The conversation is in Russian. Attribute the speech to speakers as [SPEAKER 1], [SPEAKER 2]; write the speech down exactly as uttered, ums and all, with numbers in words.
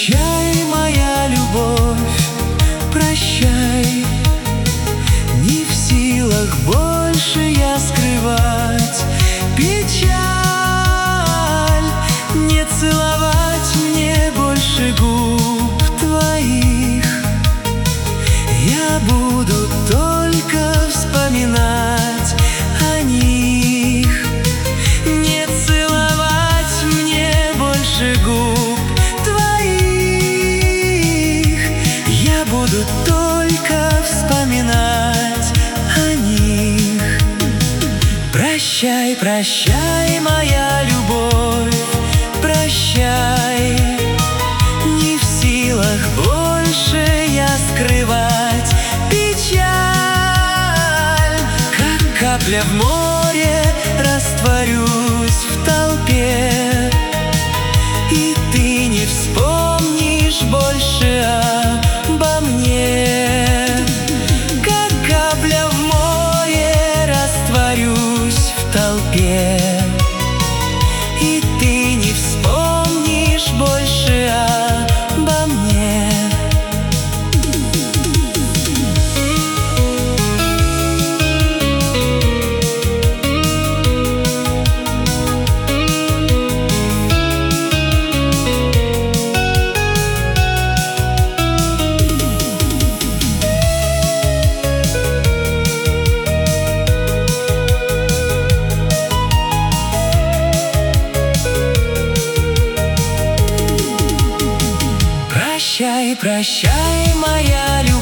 [SPEAKER 1] Прощай, моя любовь, прощай. Не в силах больше я скрывать печаль, не целовать мне больше губ твоих. Я буду только вспоминать о них. Не целовать мне больше губ твоих. Я буду только вспоминать о них. Прощай, прощай, моя любовь, прощай. Не в силах больше я скрывать печаль. Как капля в море растворюсь в толпе, и ты не вспомнишь больше обо мне. Как капля в море растворюсь в толпе, и ты не вспомнишь больше обо мне. Прощай, прощай, моя любовь.